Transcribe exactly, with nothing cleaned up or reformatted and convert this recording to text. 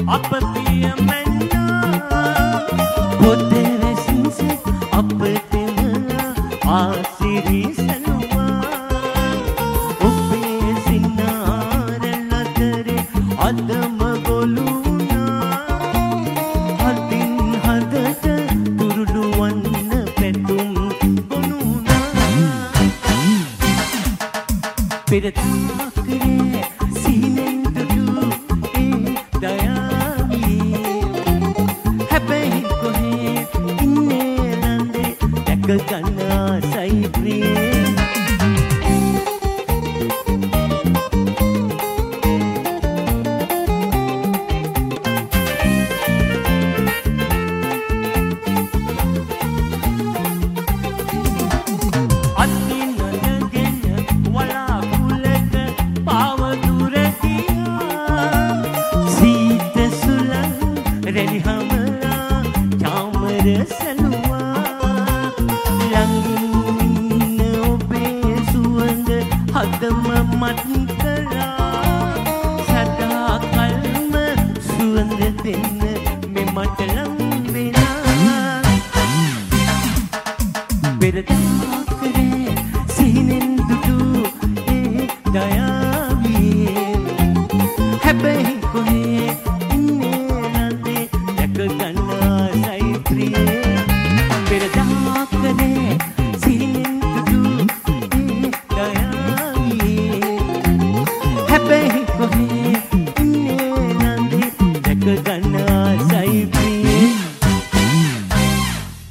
අප පිය මැන්නා පොතේ වැසින්සේ අපතෙම ආසිරි සැලුවා ඔබේ සිනාරැල් අතරේ අදම ගොළුනා හදින් හදට තුරුළු වන්න පැතුම් ගොනුනා පෙරතුමක්රේ සීනෙන් දුටු ඒ දයාවියේ හැබැයි කොහේ ඉන්නේ නන්දේ දැක ගන්න ආසයි ප්‍රියේ Yes.